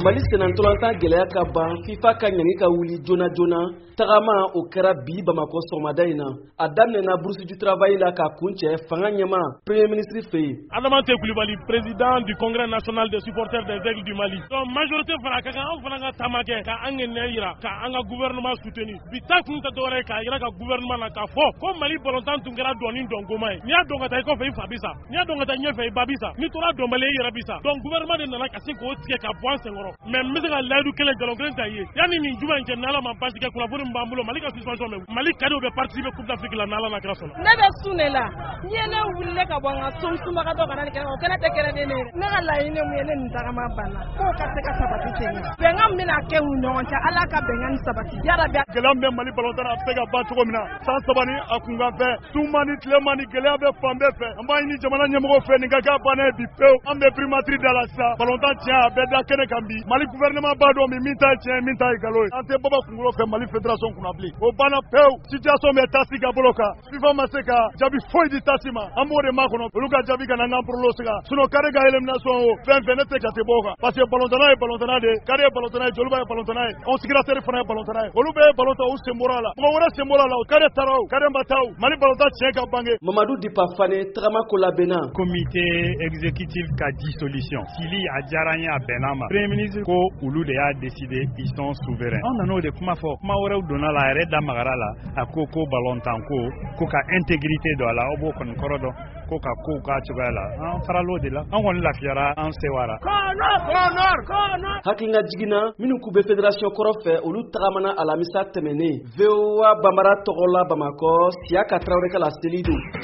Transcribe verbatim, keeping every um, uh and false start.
Mali senantolanta gɛlɛya ka ban FIFA ka ɲangi ka wuli jona jona tagama o kɛra bi Bamako sɔgɔmada in na a daminɛna Bourse du Travail la ka kuncɛ fanga ɲɛma Premier ministre fɛ yen. Adama Kulibali, président du Congrès national des supporters des Aigles du Mali. Donc majorité fara ka kan an fana ka taama kɛ ka an ŋɛnɛ yira ka an ka gouvernement soutenir. Bi ta kun tɛ dɔwɛrɛ ka yira ka gouvernement na ka fɔ ko Mali ballontan tun kɛra dɔɔni dɔnkoma ye. N'i y'a dɔn ka taa i kɔfɛ i fa bi sa. N'i y'a dɔn ka taa ɲɛfɛ i ba bi sa. N'i tora dɔnbali i yɛrɛ bi sa. Donc gouvernement de nana ka se k'o tigɛ ka bɔ an senkɔrɔ. Mais n bɛ se ka layidu kelen nkalon kelen ta i ye. Yani nin juma in cɛ n'Ala ma basi kɛ kunnafoni min b'an bolo Mali ka suspension bɛ Mali cadre bɛ participer Coupe d'Afrique la n'Ala na kɛra sɔnna. Ne bɛ sun de la. N'i ye ne wulile ka bɔ n ka so n sunbagatɔ ka na nin kɛnɛ o kɛnɛ tɛ kɛnɛ ne ye. Ne ka laɲini mun ye ne nin tagama banna k'o ka se ka sabati ten. Bɛnkan min bɛna kɛ u ɲɔgɔn cɛ Ala ka bɛnkan ni sabati. Yarabi gɛlɛya min bɛ Mali ballontan na a bɛ se ka ban cogo min na san saba ni a kunkan fɛ sunba ni tilema ni gɛlɛya bɛ fan bɛɛ fɛ an b'a ɲini jamana ɲɛmɔgɔ fɛ nin ka kɛ bannen ye bi pewu an bɛ primature da la sisan ballontan tiɲɛ a bɛɛ da kɛnɛ kan bi Mali gouvernement b'a dɔn bi min ta ye tiɲɛ min ta ye nkalon ye an tɛ baba kunkolo fɛ Mali fédération kunna bilen o banna pewu situation bɛ taasi ka bolo kan FIFA ma se ka jaabi foyi di taasi ma an b'o de makɔnɔ olu ka jaabi ka na an prolo siga sinon kare ka élimination o fɛn fɛn ne tɛ jate bɔ o kan parce que ballontan ye ballontan de kare ye ballontan ye joliba ye ballontan ye on sigiratɛri fana ye ballontan ye olu bɛɛ ye ballontan u sen bɔra la mɔgɔ wɛrɛ sen bɔra la o kare tara o kare ma taa o Mali ballontan tiɲɛ ka bange Mamadou Dipa Fane tagama ko labɛnna comité exécutif ka dissolution Sili a diyara n ye a bɛnna ma premier ministre ko olu de y'a décidé ils sont souverains an nana o de kuma fɔ kuma wɛrɛw donna la a yɛrɛ da magara la a ko ko ballontan ko ko ka intégrité don a la aw b'o kɔni kɔrɔ dɔn ko ka kow k'a cogoya la an farala o de la an kɔni lafiyara an sewara hakilina jiginna minnu k'u bɛ fédération kɔrɔ fɛ olu tagamana alamisa tɛmɛnen V O A Bambara tɔgɔ la Bamakɔ Siyaka Traoré ka la seli don